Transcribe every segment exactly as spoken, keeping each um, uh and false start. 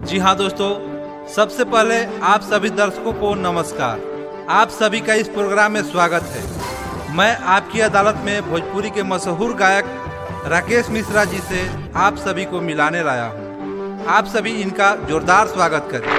जी हाँ दोस्तों, सबसे पहले आप सभी दर्शकों को नमस्कार। आप सभी का इस प्रोग्राम में स्वागत है। मैं आपकी अदालत में भोजपुरी के मशहूर गायक राकेश मिश्रा जी से आप सभी को मिलाने लाया हूँ। आप सभी इनका जोरदार स्वागत करें।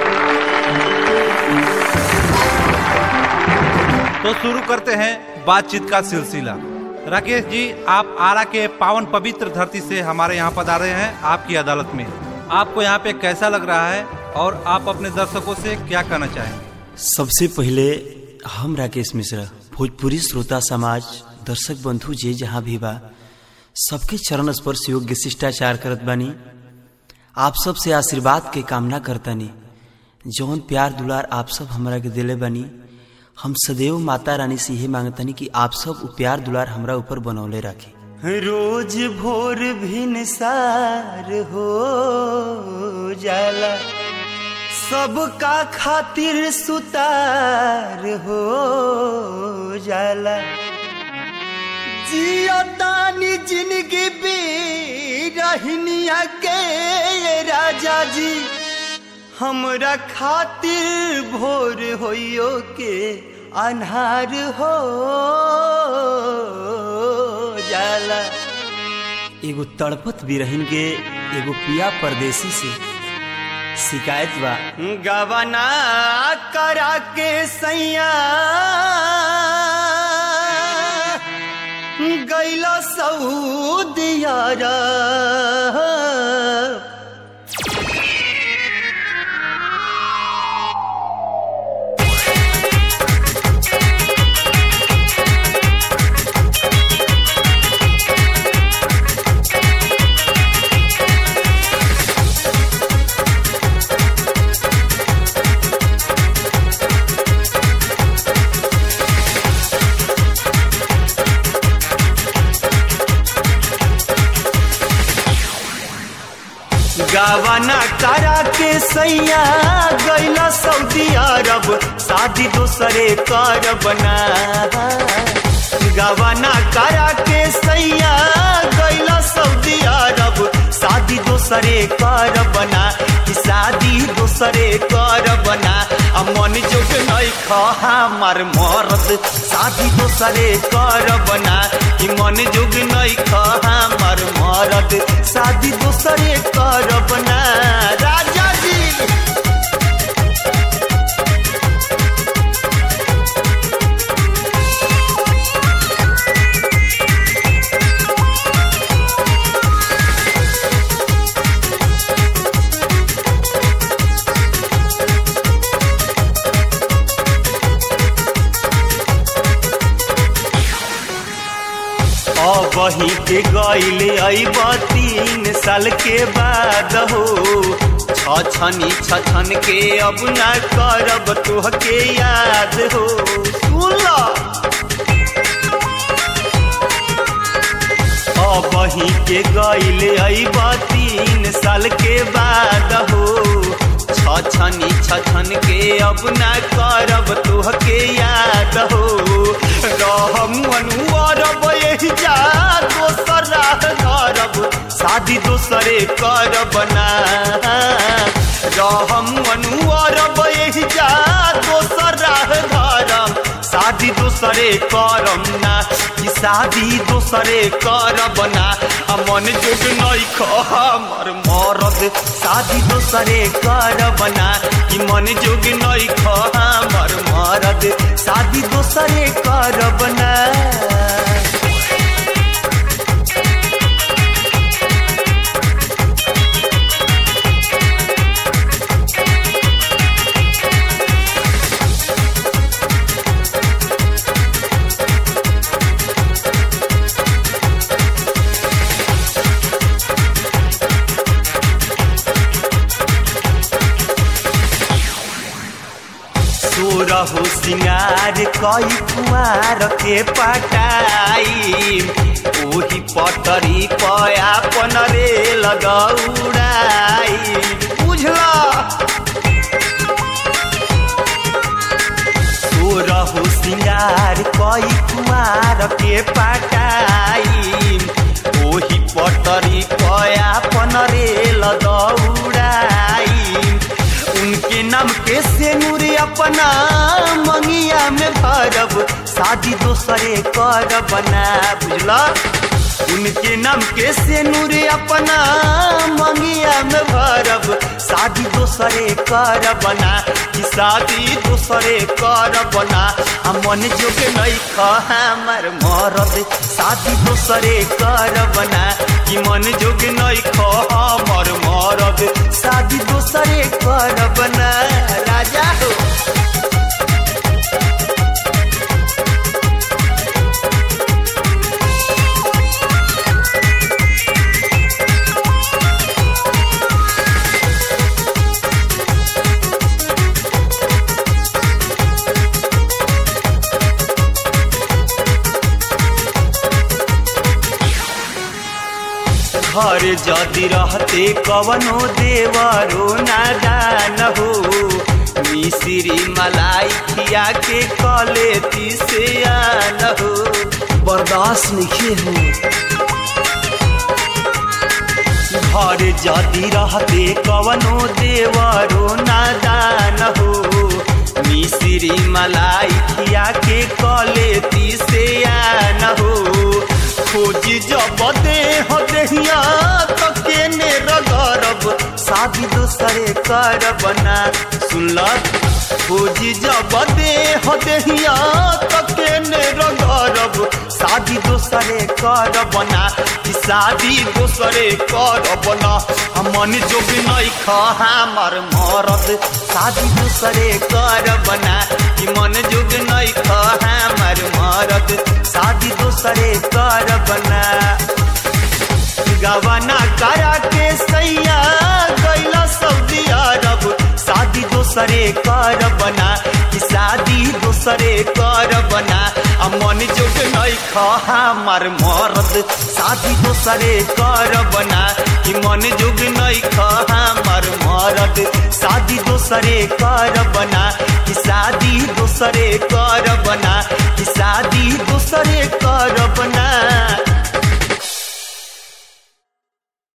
तो शुरू करते हैं बातचीत का सिलसिला। राकेश जी, आप आरा के पावन पवित्र धरती से हमारे यहाँ पधारे हैं आपकी अदालत में। आपको यहाँ पे कैसा लग रहा है और आप अपने दर्शकों से क्या कहना चाहेंगे? सबसे पहले हम राकेश मिश्रा भोजपुरी श्रोता समाज दर्शक बंधु जे जहाँ भी बा सबके चरण स्पर्श योग्य शिष्टाचार करत बानी। आप सब से आशीर्वाद के कामना करतानी। जौन प्यार दुलार आप सब हमरा के दिले बानी, हम सदैव माता रानी से यही मांगतानी कि आप सब प्यार दुलार हमरा ऊपर बनौले रखे। रोज भोर भिनसार हो जाला, सबका खातिर सुतार हो जाला। जियतानी जिंदगी बिरहिनिया के राजा जी, हमरा खातिर भोर होइयो के अन्हार हो जाला। एगो तड़पत बिरहिन के एगो पिया परदेसी से शिकायत बा। गवना करा के सैया गैला सऊदिया रा, गावना करा के सैया गैला सऊदी अरब, शादी दूसरे कर बना। गावना करा के सैया गैला सऊदी अरब, शादी दूसरे कर बना कि शादी दूसरे कर बना। मन जोग नहीं खा हमार मर्द, शादी दूसरे कर बना कि मन जोग नहीं खा हमार मर्द, शादी दूसरे कर बना। राजा जी वही के गईले अइबा तीन साल के बाद हो। छछनी छछन के अब ना करब तुहके याद हो। सुनला वही के गईले अइबा तीन साल के बाद हो। छछनी छछन के अब ना करब तुहके याद हो। रहम अनुअरब यही जा दोसर धरब, शादी दूसरे कर बना। रहम अनुअरब यही जा दोसर धरब, शादी दूसरे करम ना कि शादी दूसरे कर बना। मन जोग नहीं खा हमर मरद, शादी दूसरे कर बना कि मन जोग नहीं खा हमर मरद, शादी दूसरे कर बना। रहु सिंगार कई कुमार के पटाई, ओही पटरी पया पन रे लगौड़ाई। बुझला सो रहु सिंगार कई कुमार के पटाई, ओही पटरी पया पन रे लगौड़ाई। अपना मंगिया में भरब शादी दोसरे करब ना बुझला। उनके नाम के सेनुर अपना मंगिया में भरब शादी दोसरे करब ना कि शादी दोसरे करब ना। मन जोग नहीं खा हमर मरद शादी दोसरे करब ना कि मन जोग नहीं खा हमर मरद शादी दोसरे करब ना। राजा हो घर जदि रहते कवनो देवरो नादान हो मिश्री मलाई खिया के कलेती से आन हो बर्दाश्त नहीं हो। घर जदि रहते कवनो देवरो नादान हो मिश्री मलाई खिया के कलेती से आन हो। खोजी जब दे हो देहिया तो केने रगरब शादी दोसरे करब ना सुनल। खोजी जब दे हो देहिया तो केने रगरब शादी दोसरे करब ना कि शादी दोसरे करब ना। मन जोग नहीं खा हमर मरद शादी दोसरे करब ना कि मन जोग नहीं खा हमर मरद शादी दोसरे करब ना। गवाना करा के सैया गैला सऊदी अरब शादी दोसरे करब ना कि शादी दोसरे करब ना। मन जोग नहीं खा हमर मरद शादी दोसरे करब ना कि मन जोग नहीं खा हमर मरद शादी दोसरे करब ना कि शादी दोसरे कर